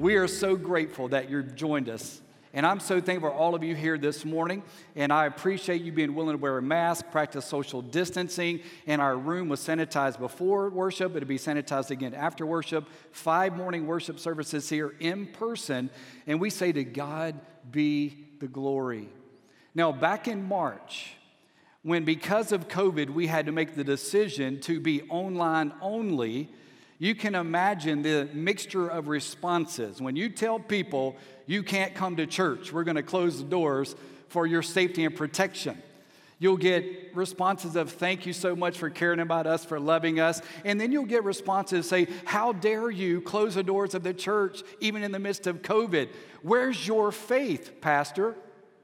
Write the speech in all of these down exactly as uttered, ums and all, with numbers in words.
We are so grateful that you've joined us. And I'm so thankful for all of you here this morning. And I appreciate you being willing to wear a mask, practice social distancing. And our room was sanitized before worship. It'll be sanitized again after worship. Five morning worship services here in person. And we say to God be the glory. Now, back in March, when because of COVID, we had to make the decision to be online only, you can imagine the mixture of responses. When you tell people you can't come to church, we're going to close the doors for your safety and protection. You'll get responses of thank you so much for caring about us, for loving us. And then you'll get responses say, how dare you close the doors of the church even in the midst of COVID? Where's your faith, Pastor?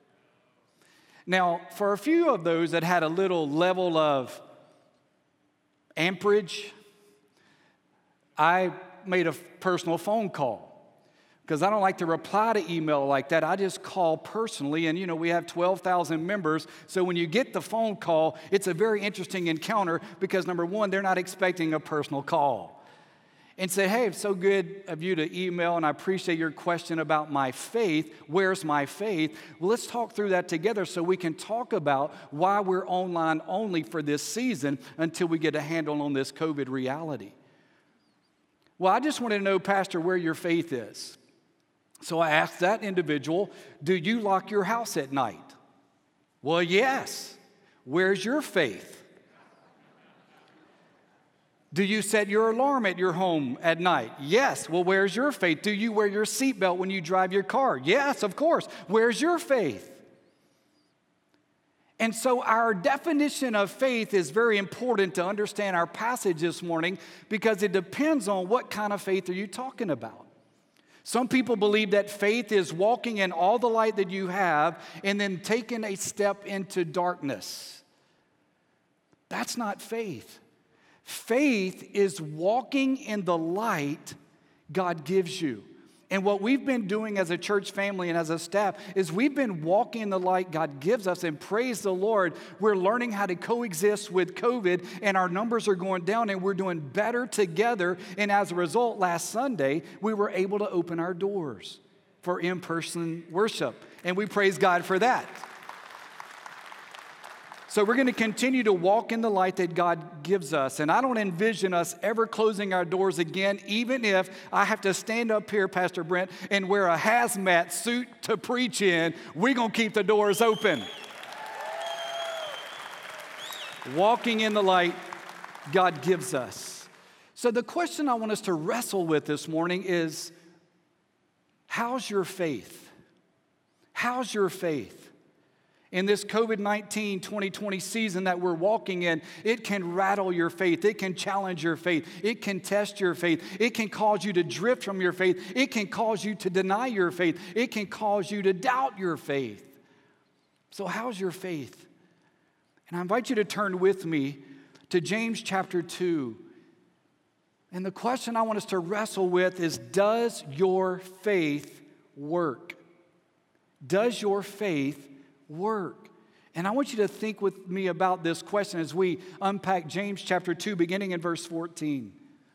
Now, for a few of those that had a little level of amperage, I made a personal phone call because I don't like to reply to email like that. I just call personally, and you know, we have twelve thousand members, so when you get the phone call, it's a very interesting encounter because number one, they're not expecting a personal call. And say, hey, it's so good of you to email, and I appreciate your question about my faith. Where's my faith? Well, let's talk through that together so we can talk about why we're online only for this season until we get a handle on this COVID reality. Well, I just want to know, Pastor, where your faith is. So I asked that individual, do you lock your house at night? Well, yes. Where's your faith? Do you set your alarm at your home at night? Yes. Well, where's your faith? Do you wear your seatbelt when you drive your car? Yes, of course. Where's your faith? And so our definition of faith is very important to understand our passage this morning because it depends on what kind of faith are you talking about. Some people believe that faith is walking in all the light that you have and then taking a step into darkness. That's not faith. Faith is walking in the light God gives you. And what we've been doing as a church family and as a staff is we've been walking in the light God gives us, and praise the Lord, we're learning how to coexist with COVID, and our numbers are going down, and we're doing better together. And as a result, last Sunday, we were able to open our doors for in-person worship, and we praise God for that. So we're going to continue to walk in the light that God gives us. And I don't envision us ever closing our doors again, even if I have to stand up here, Pastor Brent, and wear a hazmat suit to preach in. We're going to keep the doors open. Walking in the light God gives us. So the question I want us to wrestle with this morning is, how's your faith? How's your faith? In this COVID nineteen twenty twenty season that we're walking in, it can rattle your faith. It can challenge your faith. It can test your faith. It can cause you to drift from your faith. It can cause you to deny your faith. It can cause you to doubt your faith. So how's your faith? And I invite you to turn with me to James chapter two. And the question I want us to wrestle with is, does your faith work? Does your faith work? And I want you to think with me about this question as we unpack James chapter two, beginning in verse fourteen.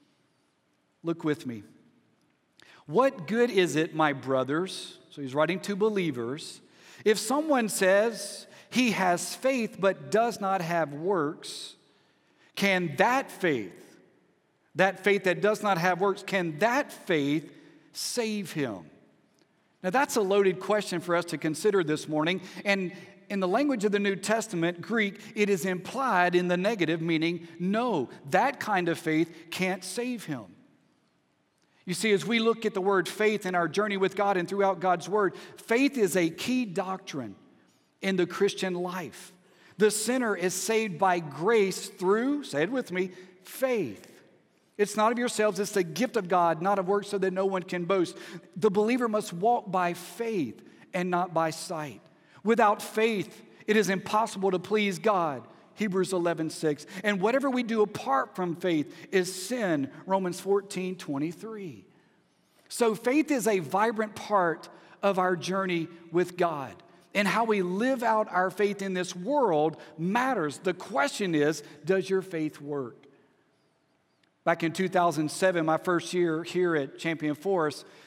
Look with me. What good is it, my brothers? So he's writing to believers. If someone says he has faith but does not have works, can that faith, that faith that does not have works, can that faith save him? Now, that's a loaded question for us to consider this morning. And in the language of the New Testament, Greek, it is implied in the negative, meaning no, that kind of faith can't save him. You see, as we look at the word faith in our journey with God and throughout God's word, faith is a key doctrine in the Christian life. The sinner is saved by grace through, say it with me, faith. It's not of yourselves, it's the gift of God, not of works, so that no one can boast. The believer must walk by faith and not by sight. Without faith, it is impossible to please God. Hebrews eleven six. And whatever we do apart from faith is sin. Romans fourteen twenty-three. So faith is a vibrant part of our journey with God. And how we live out our faith in this world matters. The question is, does your faith work? Back in two thousand seven, my first year here at Champion Forest,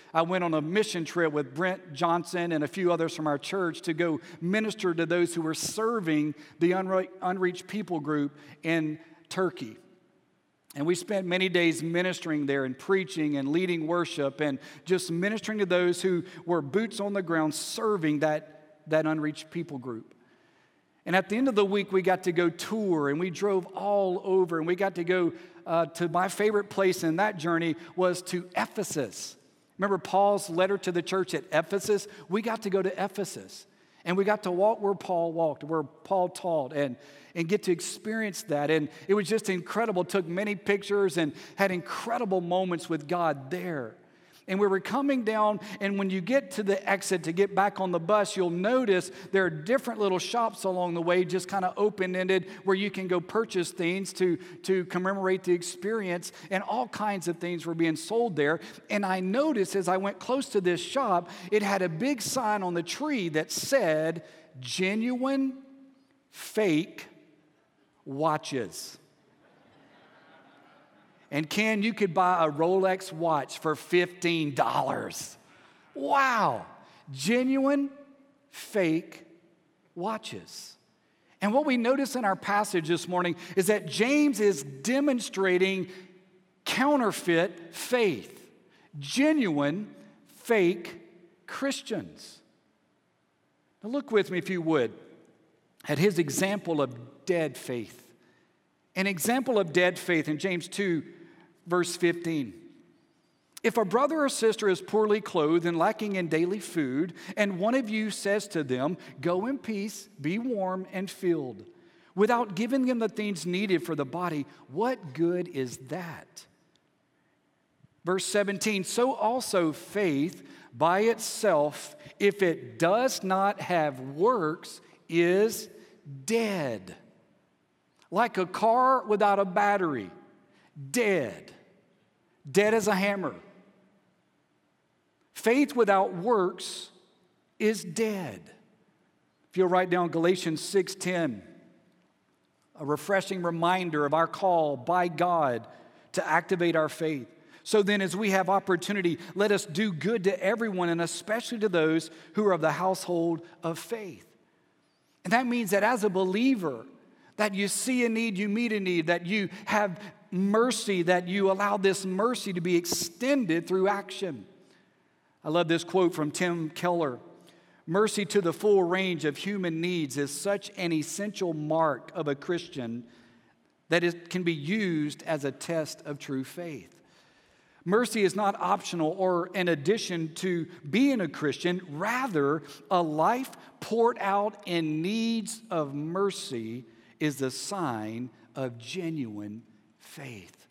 I went on a mission trip with Brent Johnson and a few others from our church to go minister to those who were serving the unre- unreached people group in Turkey. And we spent many days ministering there and preaching and leading worship and just ministering to those who were boots on the ground serving that, that unreached people group. And at the end of the week, we got to go tour, and we drove all over, and we got to go uh, to my favorite place in that journey was to Ephesus. Remember Paul's letter to the church at Ephesus? We got to go to Ephesus, and we got to walk where Paul walked, where Paul taught, and, and get to experience that. And it was just incredible. Took many pictures and had incredible moments with God there. And we were coming down, and when you get to the exit to get back on the bus, you'll notice there are different little shops along the way, just kind of open-ended, where you can go purchase things to, to commemorate the experience, and all kinds of things were being sold there. And I noticed as I went close to this shop, it had a big sign on the tree that said, genuine, fake watches. And Ken, you could buy a Rolex watch for fifteen dollars. Wow. Genuine, fake watches. And what we notice in our passage this morning is that James is demonstrating counterfeit faith. Genuine, fake Christians. Now look with me, if you would, at his example of dead faith. An example of dead faith in James two, verse fifteen. If a brother or sister is poorly clothed and lacking in daily food, and one of you says to them, go in peace, be warm and filled, without giving them the things needed for the body, what good is that? Verse seventeen, so also faith by itself, if it does not have works, is dead. Like a car without a battery, dead. Dead as a hammer. Faith without works is dead. If you'll write down Galatians six ten, a refreshing reminder of our call by God to activate our faith. So then, as we have opportunity, let us do good to everyone, and especially to those who are of the household of faith. And that means that as a believer, that you see a need, you meet a need, that you have mercy, that you allow this mercy to be extended through action. I love this quote from Tim Keller. Mercy to the full range of human needs is such an essential mark of a Christian that it can be used as a test of true faith. Mercy is not optional or an addition to being a Christian. Rather, a life poured out in needs of mercy is the sign of genuine faith.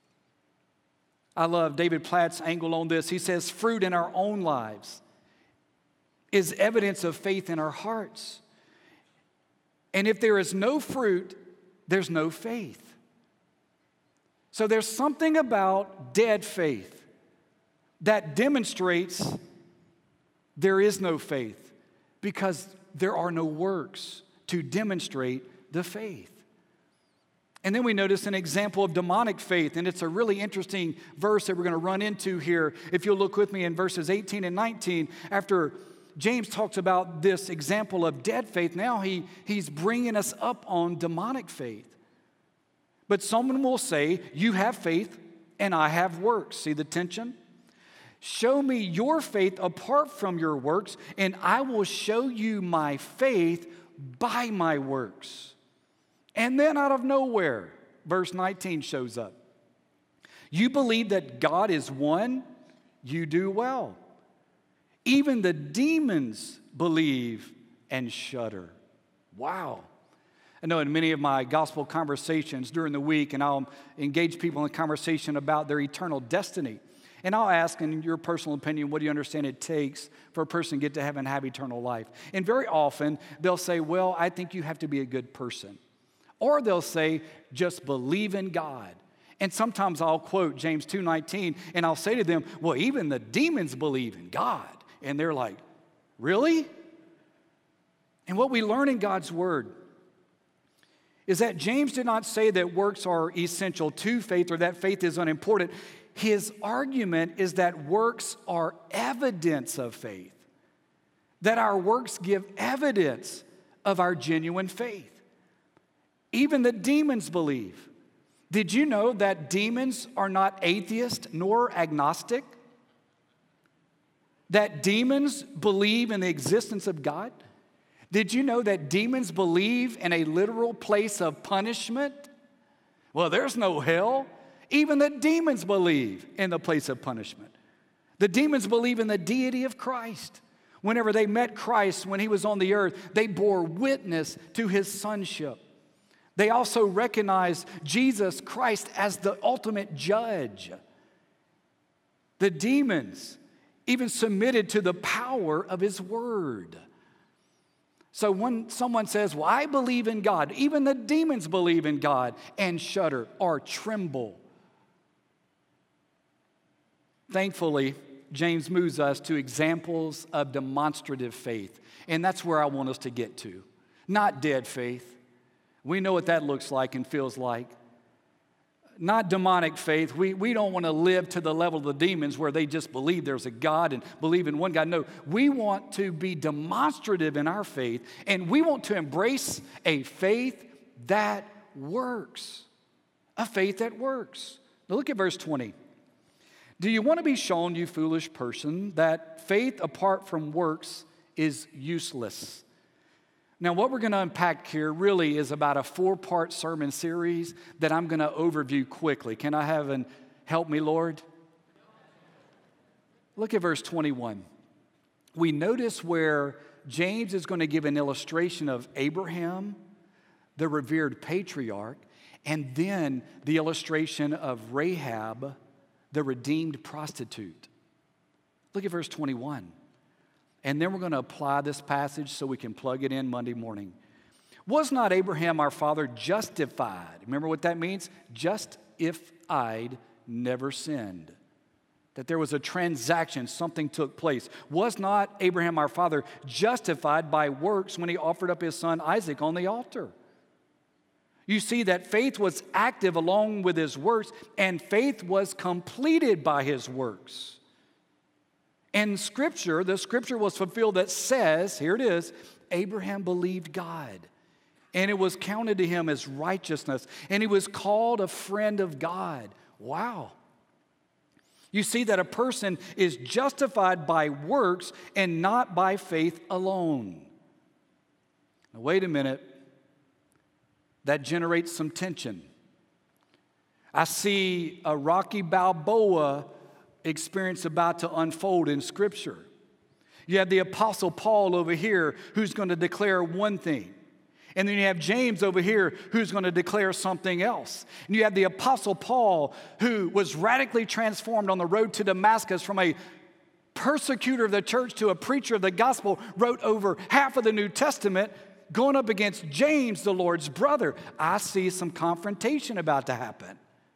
I love David Platt's angle on this. He says, fruit in our own lives is evidence of faith in our hearts. And if there is no fruit, there's no faith. So there's something about dead faith that demonstrates there is no faith because there are no works to demonstrate the faith. And then we notice an example of demonic faith, and it's a really interesting verse that we're going to run into here. If you'll look with me in verses eighteen and nineteen, after James talks about this example of dead faith, now he, he's bringing us up on demonic faith. But someone will say, you have faith and I have works. See the tension? Show me your faith apart from your works, and I will show you my faith by my works. And then out of nowhere, verse nineteen shows up. You believe that God is one, you do well. Even the demons believe and shudder. Wow. I know in many of my gospel conversations during the week, and I'll engage people in a conversation about their eternal destiny. And I'll ask, in your personal opinion, what do you understand it takes for a person to get to heaven and have eternal life? And very often, they'll say, well, I think you have to be a good person. Or they'll say, just believe in God. And sometimes I'll quote James two nineteen, and I'll say to them, well, even the demons believe in God. And they're like, really? And what we learn in God's word is that James did not say that works are essential to faith or that faith is unimportant. his argument is that works are evidence of faith, that our works give evidence of our genuine faith. Even the demons believe. Did you know that demons are not atheist nor agnostic? That demons believe in the existence of God? Did you know that demons believe in a literal place of punishment? Well, there's no hell. Even the demons believe in the place of punishment. The demons believe in the deity of Christ. Whenever they met Christ when he was on the earth, they bore witness to his sonship. They also recognized Jesus Christ as the ultimate judge. The demons even submitted to the power of his word. So when someone says, well, I believe in God, even the demons believe in God and shudder or tremble. Thankfully, James moves us to examples of demonstrative faith. And that's where I want us to get to. Not dead faith. We know what that looks like and feels like. Not demonic faith. We, we don't want to live to the level of the demons where they just believe there's a God and believe in one God. No, we want to be demonstrative in our faith, and we want to embrace a faith that works. A faith that works. Now look at verse twenty. Do you want to be shown, you foolish person, that faith apart from works is useless? Now, what we're going to unpack here really is about a four-part sermon series that I'm going to overview quickly. Can I have an help me, Lord? Look at verse twenty-one. We notice where James is going to give an illustration of Abraham, the revered patriarch, and then the illustration of Rahab, the redeemed prostitute. Look at verse twenty-one. And then we're going to apply this passage so we can plug it in Monday morning. Was not Abraham our father justified? Remember what that means? Just if I'd never sinned. That there was a transaction, something took place. Was not Abraham our father justified by works when he offered up his son Isaac on the altar? You see that faith was active along with his works, and faith was completed by his works. And Scripture, the Scripture was fulfilled that says, here it is, Abraham believed God, and it was counted to him as righteousness, and he was called a friend of God. Wow. You see that a person is justified by works and not by faith alone. Now, wait a minute. That generates some tension. I see a Rocky Balboa experience about to unfold in Scripture. You have the Apostle Paul over here who's going to declare one thing. And then you have James over here who's going to declare something else. And you have the Apostle Paul who was radically transformed on the road to Damascus from a persecutor of the church to a preacher of the gospel, wrote over half of the New Testament, going up against James, the Lord's brother. I see some confrontation about to happen.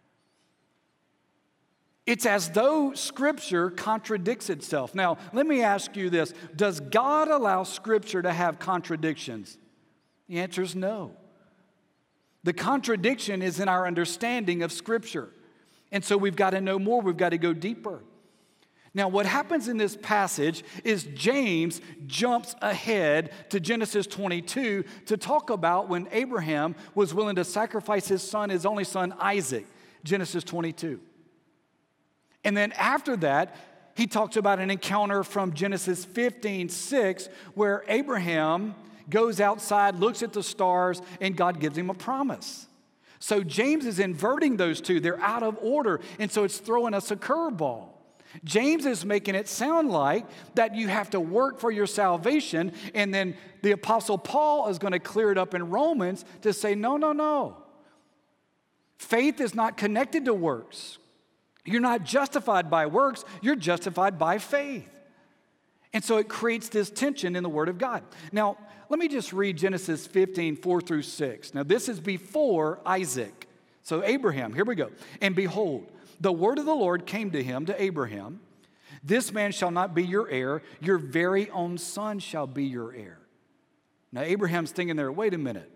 It's as though Scripture contradicts itself. Now, let me ask you this. Does God allow Scripture to have contradictions? The answer is no. The contradiction is in our understanding of Scripture. And so we've got to know more. We've got to go deeper. Now, what happens in this passage is James jumps ahead to Genesis twenty-two to talk about when Abraham was willing to sacrifice his son, his only son, Isaac. Genesis twenty-two. And then after that, he talks about an encounter from Genesis fifteen six, where Abraham goes outside, looks at the stars, and God gives him a promise. So James is inverting those two. They're out of order, and so it's throwing us a curveball. James is making it sound like that you have to work for your salvation, and then the Apostle Paul is going to clear it up in Romans to say, no, no, no. Faith is not connected to works. You're not justified by works, you're justified by faith. And so it creates this tension in the Word of God. Now, let me just read Genesis fifteen, four through six. Now, this is before Isaac. So Abraham, here we go. And behold, the word of the Lord came to him, to Abraham. This man shall not be your heir, your very own son shall be your heir. Now, Abraham's thinking there, wait a minute.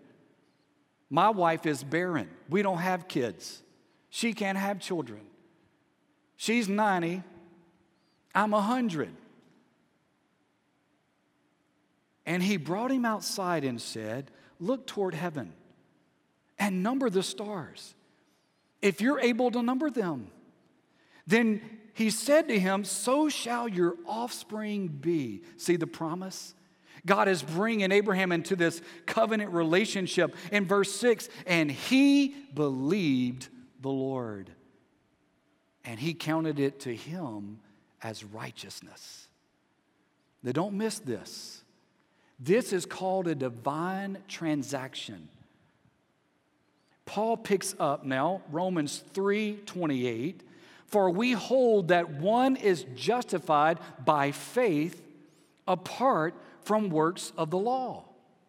My wife is barren. We don't have kids. She can't have children. She's ninety. I'm one hundred. And he brought him outside and said, look toward heaven and number the stars, if you're able to number them. Then he said to him, so shall your offspring be. See the promise? God is bringing Abraham into this covenant relationship. In verse six, and he believed the Lord, and he counted it to him as righteousness. Now don't miss this. This is called a divine transaction. Paul picks up now Romans three twenty-eight. For we hold that one is justified by faith apart from works of the law.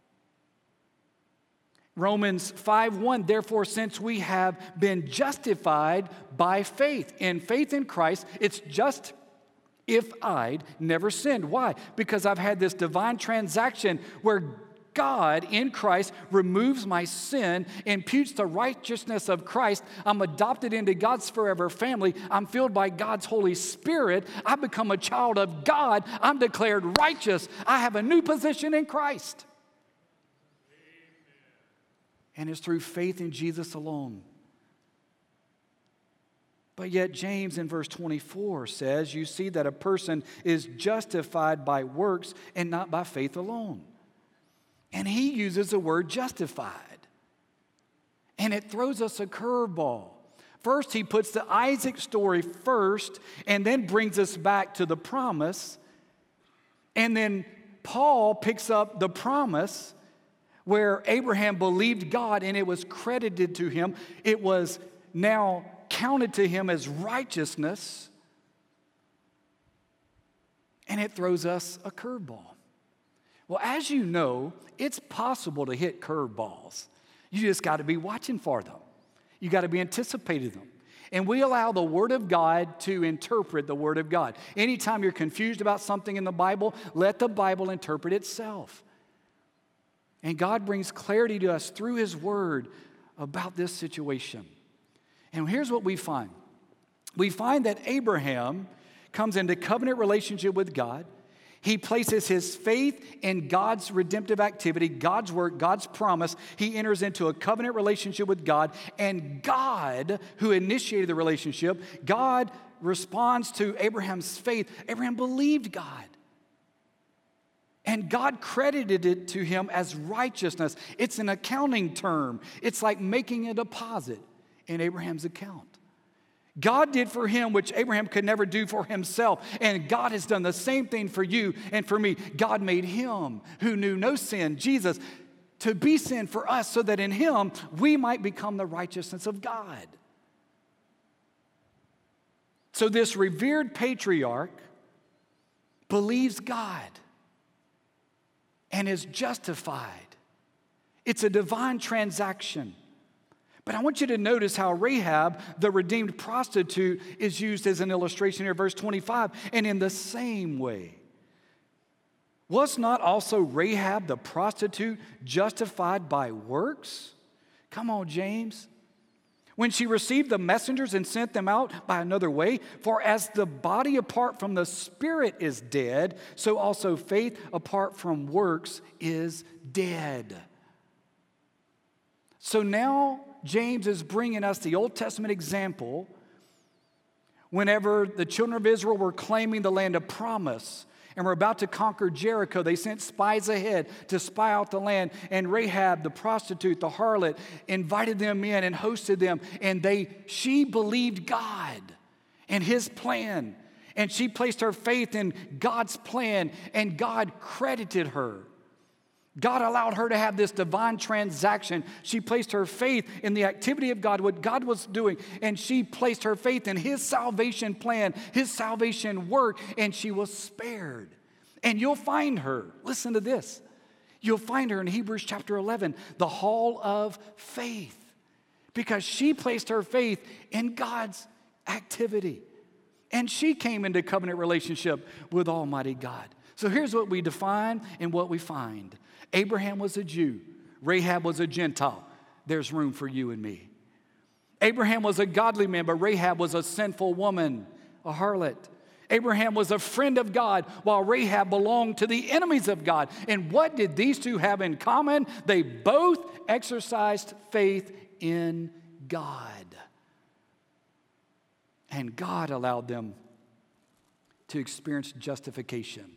Romans five one, therefore, since we have been justified by faith, in faith in Christ, it's just if I'd never sinned. Why? Because I've had this divine transaction where God in Christ removes my sin, imputes the righteousness of Christ. I'm adopted into God's forever family. I'm filled by God's Holy Spirit. I become a child of God. I'm declared righteous. I have a new position in Christ. And it's through faith in Jesus alone. But yet James in verse twenty-four says, you see that a person is justified by works and not by faith alone. And he uses the word justified. And it throws us a curveball. First, he puts the Isaac story first and then brings us back to the promise. And then Paul picks up the promise where Abraham believed God and it was credited to him. It was now counted to him as righteousness. And it throws us a curveball. Well, as you know, it's possible to hit curveballs. You just got to be watching for them. You got to be anticipating them. And we allow the Word of God to interpret the Word of God. Anytime you're confused about something in the Bible, let the Bible interpret itself. And God brings clarity to us through His Word about this situation. And here's what we find. We find that Abraham comes into covenant relationship with God. He places his faith in God's redemptive activity, God's work, God's promise. He enters into a covenant relationship with God. And God, who initiated the relationship, God responds to Abraham's faith. Abraham believed God. And God credited it to him as righteousness. It's an accounting term. It's like making a deposit in Abraham's account. God did for him which Abraham could never do for himself. And God has done the same thing for you and for me. God made him who knew no sin, Jesus, to be sin for us so that in him we might become the righteousness of God. So this revered patriarch believes God and is justified. It's a divine transaction. But I want you to notice how Rahab, the redeemed prostitute, is used as an illustration here, verse twenty-five. And in the same way, was not also Rahab the prostitute justified by works? Come on, James. When she received the messengers and sent them out by another way, for as the body apart from the spirit is dead, so also faith apart from works is dead. So now James is bringing us the Old Testament example whenever the children of Israel were claiming the land of promise and were about to conquer Jericho. They sent spies ahead to spy out the land, and Rahab, the prostitute, the harlot, invited them in and hosted them, and they she believed God and His plan, and she placed her faith in God's plan, and God credited her. God allowed her to have this divine transaction. She placed her faith in the activity of God, what God was doing, and she placed her faith in His salvation plan, His salvation work, and she was spared. And you'll find her, listen to this, you'll find her in Hebrews chapter eleven, the hall of faith, because she placed her faith in God's activity. And she came into covenant relationship with Almighty God. So here's what we define and what we find. Abraham was a Jew. Rahab was a Gentile. There's room for you and me. Abraham was a godly man, but Rahab was a sinful woman. a harlot. Abraham was a friend of God, while Rahab belonged to the enemies of God. And what did these two have in common? They both exercised faith in God. And God allowed them to experience justification.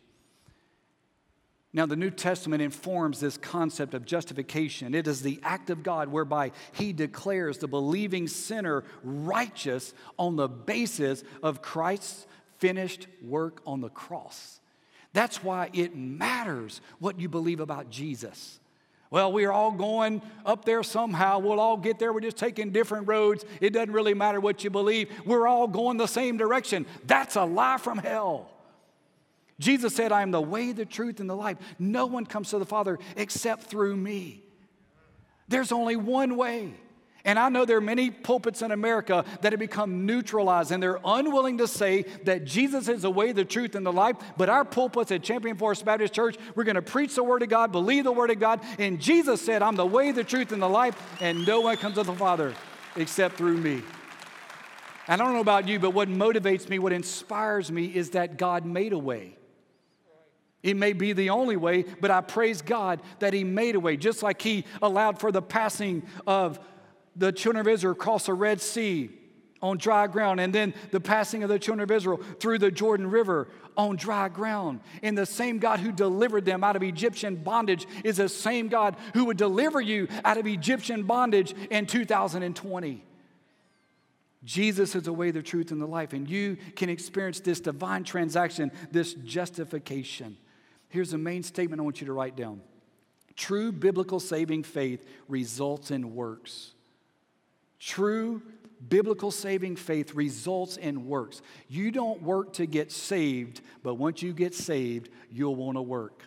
Now, the New Testament informs this concept of justification. It is the act of God whereby He declares the believing sinner righteous on the basis of Christ's finished work on the cross. That's why it matters what you believe about Jesus. Well, we are all going up there somehow. We'll all get there. We're just taking different roads. It doesn't really matter what you believe. We're all going the same direction. That's a lie from hell. Jesus said, I am the way, the truth, and the life. No one comes to the Father except through me. There's only one way. And I know there are many pulpits in America that have become neutralized, and they're unwilling to say that Jesus is the way, the truth, and the life. But our pulpits at Champion Forest Baptist Church, we're going to preach the Word of God, believe the Word of God. And Jesus said, I'm the way, the truth, and the life, and no one comes to the Father except through me. And I don't know about you, but what motivates me, what inspires me is that God made a way. It may be the only way, but I praise God that He made a way. Just like He allowed for the passing of the children of Israel across the Red Sea on dry ground, and then the passing of the children of Israel through the Jordan River on dry ground. And the same God who delivered them out of Egyptian bondage is the same God who would deliver you out of Egyptian bondage in two thousand twenty. Jesus is the way, the truth, and the life, and you can experience this divine transaction, this justification. Here's the main statement I want you to write down. True biblical saving faith results in works. True biblical saving faith results in works. You don't work to get saved, but once you get saved, you'll want to work.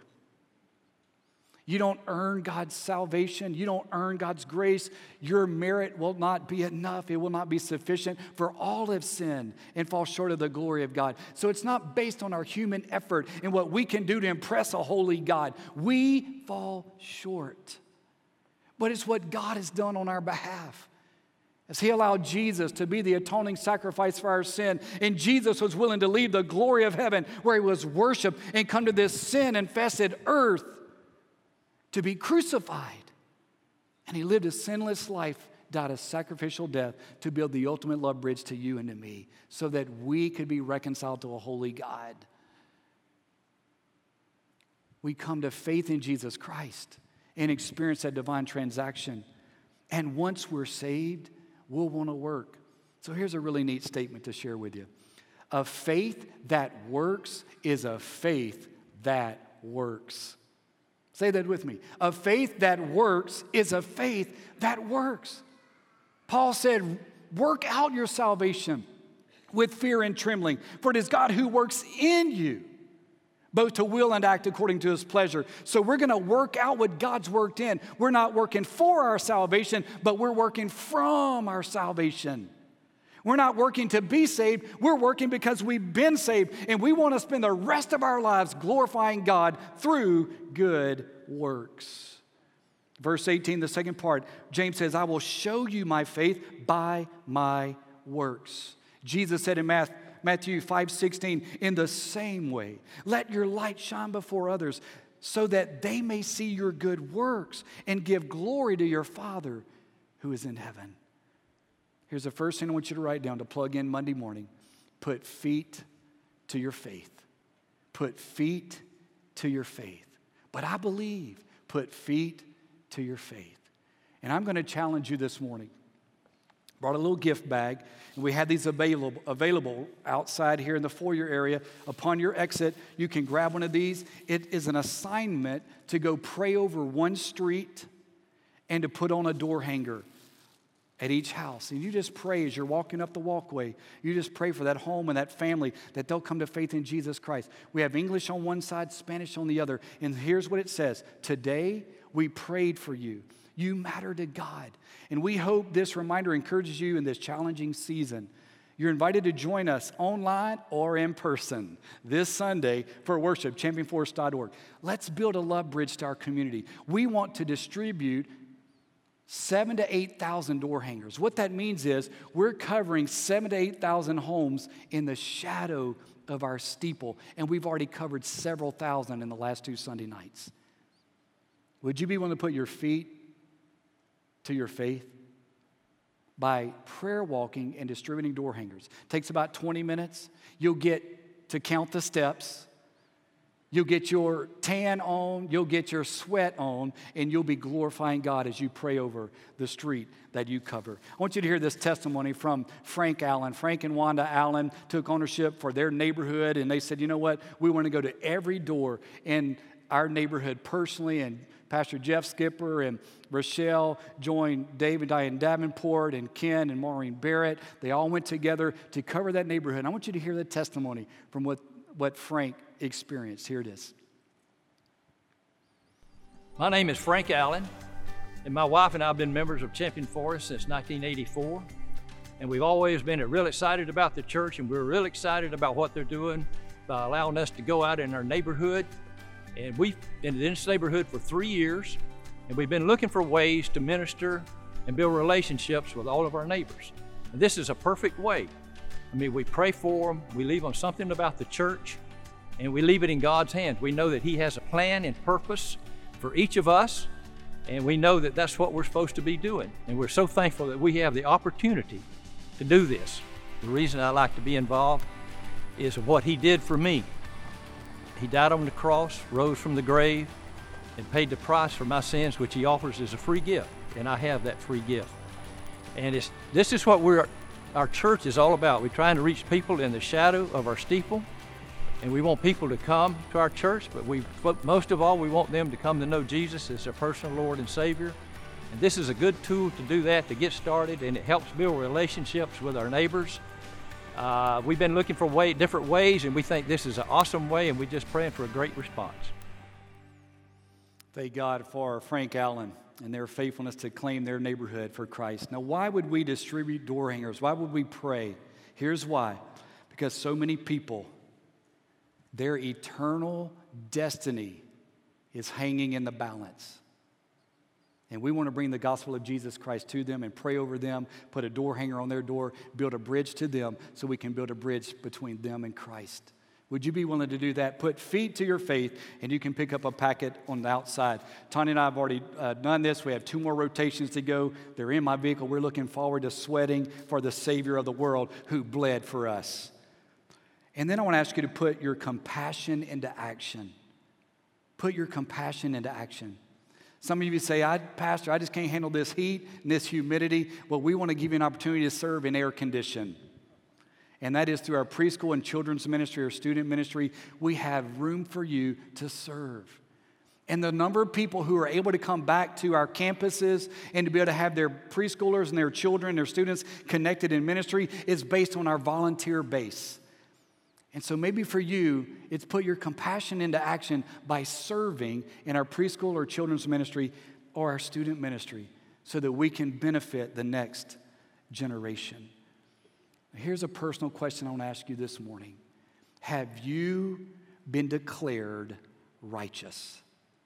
You don't earn God's salvation. You don't earn God's grace. Your merit will not be enough. It will not be sufficient, for all have sinned and fall short of the glory of God. So it's not based on our human effort and what we can do to impress a holy God. We fall short. But it's what God has done on our behalf. As He allowed Jesus to be the atoning sacrifice for our sin, and Jesus was willing to leave the glory of heaven where He was worshiped and come to this sin-infested earth to be crucified. And He lived a sinless life, died a sacrificial death to build the ultimate love bridge to you and to me so that we could be reconciled to a holy God. We come to faith in Jesus Christ and experience that divine transaction. And once we're saved, we'll want to work. So here's a really neat statement to share with you. A faith that works is a faith that works. Say that with me. A faith that works is a faith that works. Paul said, work out your salvation with fear and trembling, for it is God who works in you, both to will and act according to His pleasure. So we're going to work out what God's worked in. We're not working for our salvation, but we're working from our salvation. We're not working to be saved. We're working because we've been saved, and we want to spend the rest of our lives glorifying God through good works. Verse eighteen, the second part, James says, I will show you my faith by my works. Jesus said in Matthew five sixteen, in the same way, let your light shine before others so that they may see your good works and give glory to your Father who is in heaven. Here's the first thing I want you to write down to plug in Monday morning. Put feet to your faith. Put feet to your faith. But I believe, put feet to your faith. And I'm going to challenge you this morning. Brought a little gift bag, and we had these available, available outside here in the foyer area. Upon your exit, you can grab one of these. It is an assignment to go pray over one street and to put on a door hanger at each house. And you just pray as you're walking up the walkway. You just pray for that home and that family that they'll come to faith in Jesus Christ. We have English on one side, Spanish on the other. And here's what it says. Today, we prayed for you. You matter to God. And we hope this reminder encourages you in this challenging season. You're invited to join us online or in person this Sunday for worship, champion forest dot org. Let's build a love bridge to our community. We want to distribute Seven to eight thousand door hangers. What that means is we're covering seven to eight thousand homes in the shadow of our steeple, and we've already covered several thousand in the last two Sunday nights. Would you be willing to put your feet to your faith by prayer walking and distributing door hangers? Takes about twenty minutes. You'll get to count the steps. You'll get your tan on, you'll get your sweat on, and you'll be glorifying God as you pray over the street that you cover. I want you to hear this testimony from Frank Allen. Frank and Wanda Allen took ownership for their neighborhood, and they said, you know what, we want to go to every door in our neighborhood personally, and Pastor Jeff Skipper and Rochelle joined Dave and Diane Davenport and Ken and Maureen Barrett. They all went together to cover that neighborhood. And I want you to hear the testimony from what, what Frank experienced. Here it is. My name is Frank Allen, and my wife and I have been members of Champion Forest since nineteen eighty-four. And we've always been real excited about the church, and we're real excited about what they're doing by allowing us to go out in our neighborhood. And we've been in this neighborhood for three years, and we've been looking for ways to minister and build relationships with all of our neighbors. And this is a perfect way. I mean, we pray for them, we leave them something about the church, and we leave it in God's hands. We know that He has a plan and purpose for each of us, and we know that that's what we're supposed to be doing. And we're so thankful that we have the opportunity to do this. The reason I like to be involved is what He did for me. He died on the cross, rose from the grave, and paid the price for my sins, which He offers as a free gift. And I have that free gift. And it's, this is what we're, our church is all about. We're trying to reach people in the shadow of our steeple. And we want people to come to our church, but we, most of all, we want them to come to know Jesus as their personal Lord and Savior. And this is a good tool to do that, to get started, and it helps build relationships with our neighbors. Uh, we've been looking for way, different ways, and we think this is an awesome way, and we're just praying for a great response. Thank God for Frank Allen and their faithfulness to claim their neighborhood for Christ. Now, why would we distribute door hangers? Why would we pray? Here's why. Because so many people, their eternal destiny is hanging in the balance. And we want to bring the gospel of Jesus Christ to them and pray over them, put a door hanger on their door, build a bridge to them so we can build a bridge between them and Christ. Would you be willing to do that? Put feet to your faith, and you can pick up a packet on the outside. Tanya and I have already uh, done this. We have two more rotations to go. They're in my vehicle. We're looking forward to sweating for the Savior of the world who bled for us. And then I want to ask you to put your compassion into action. Put your compassion into action. Some of you say, I, Pastor, I just can't handle this heat and this humidity. Well, we want to give you an opportunity to serve in air condition. And that is through our preschool and children's ministry or student ministry. We have room for you to serve. And the number of people who are able to come back to our campuses and to be able to have their preschoolers and their children, their students connected in ministry is based on our volunteer base. And so maybe for you, it's put your compassion into action by serving in our preschool or children's ministry or our student ministry so that we can benefit the next generation. Here's a personal question I want to ask you this morning. Have you been declared righteous?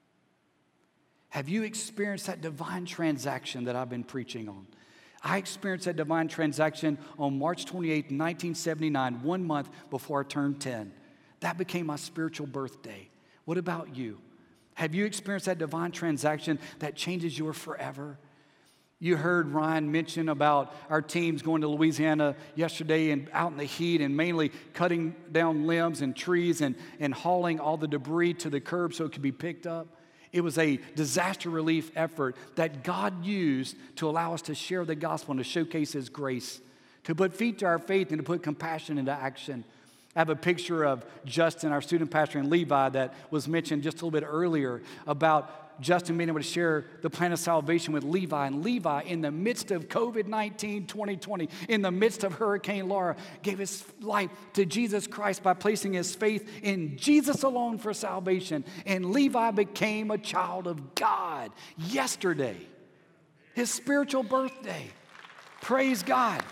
Have you experienced that divine transaction that I've been preaching on? I experienced that divine transaction on March twenty-eighth, nineteen seventy-nine, one month before I turned ten. That became my spiritual birthday. What about you? Have you experienced that divine transaction that changes your forever? You heard Ryan mention about our teams going to Louisiana yesterday and out in the heat and mainly cutting down limbs and trees and, and hauling all the debris to the curb so it could be picked up. It was a disaster relief effort that God used to allow us to share the gospel and to showcase His grace, to put feet to our faith and to put compassion into action. I have a picture of Justin, our student pastor, and Levi that was mentioned just a little bit earlier about Justin being able to share the plan of salvation with Levi. And Levi, in the midst of covid nineteen twenty twenty, in the midst of Hurricane Laura, gave his life to Jesus Christ by placing his faith in Jesus alone for salvation. And Levi became a child of God yesterday, his spiritual birthday. Praise God.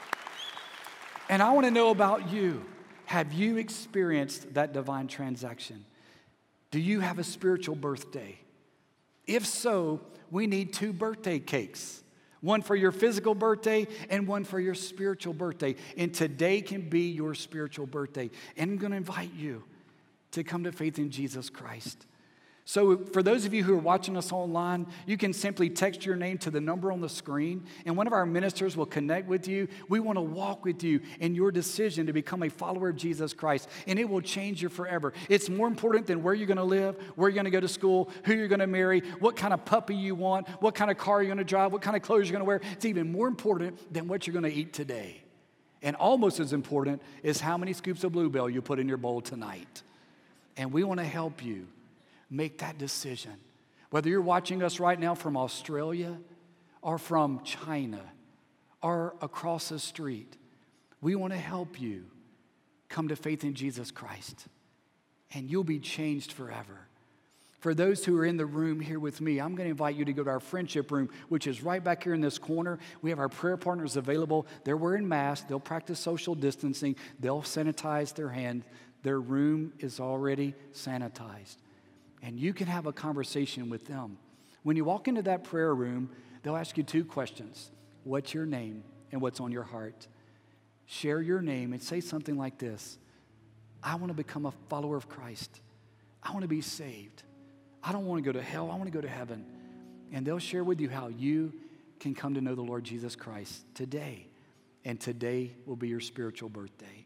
And I want to know about you. Have you experienced that divine transaction? Do you have a spiritual birthday? If so, we need two birthday cakes. One for your physical birthday and one for your spiritual birthday. And today can be your spiritual birthday. And I'm going to invite you to come to faith in Jesus Christ. So for those of you who are watching us online, you can simply text your name to the number on the screen, and one of our ministers will connect with you. We want to walk with you in your decision to become a follower of Jesus Christ, and it will change you forever. It's more important than where you're going to live, where you're going to go to school, who you're going to marry, what kind of puppy you want, what kind of car you're going to drive, what kind of clothes you're going to wear. It's even more important than what you're going to eat today. And almost as important is how many scoops of Bluebell you put in your bowl tonight. And we want to help you make that decision. Whether you're watching us right now from Australia or from China or across the street, we want to help you come to faith in Jesus Christ, and you'll be changed forever. For those who are in the room here with me, I'm going to invite you to go to our friendship room, which is right back here in this corner. We have our prayer partners available. They're wearing masks. They'll practice social distancing. They'll sanitize their hand. Their room is already sanitized. And you can have a conversation with them. When you walk into that prayer room, they'll ask you two questions. What's your name and what's on your heart? Share your name and say something like this. I want to become a follower of Christ. I want to be saved. I don't want to go to hell. I want to go to heaven. And they'll share with you how you can come to know the Lord Jesus Christ today. And today will be your spiritual birthday.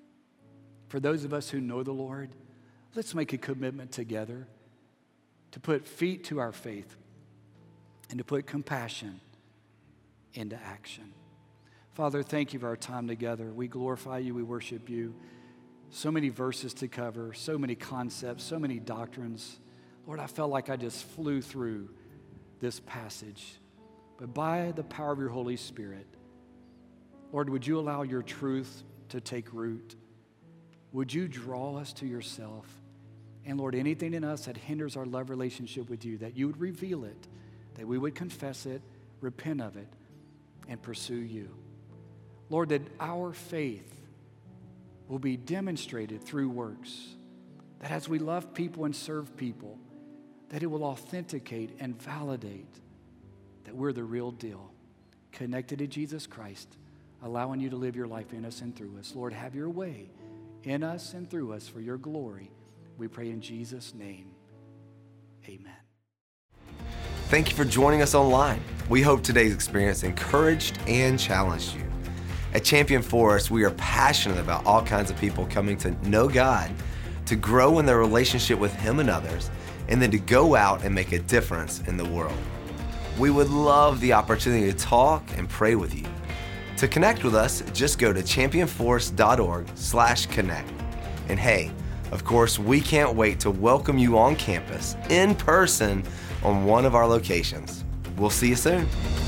For those of us who know the Lord, let's make a commitment together to put feet to our faith and to put compassion into action. Father, thank you for our time together. We glorify you. We worship you. So many verses to cover, so many concepts, so many doctrines. Lord, I felt like I just flew through this passage. But by the power of your Holy Spirit, Lord, would you allow your truth to take root? Would you draw us to yourself? And Lord, anything in us that hinders our love relationship with you, that you would reveal it, that we would confess it, repent of it, and pursue you. Lord, that our faith will be demonstrated through works, that as we love people and serve people, that it will authenticate and validate that we're the real deal, connected to Jesus Christ, allowing you to live your life in us and through us. Lord, have your way in us and through us for your glory. We pray in Jesus' name, amen. Thank you for joining us online. We hope today's experience encouraged and challenged you. At Champion Forest, we are passionate about all kinds of people coming to know God, to grow in their relationship with Him and others, and then to go out and make a difference in the world. We would love the opportunity to talk and pray with you. To connect with us, just go to championforest.org slash connect. And hey, of course, we can't wait to welcome you on campus in person on one of our locations. We'll see you soon.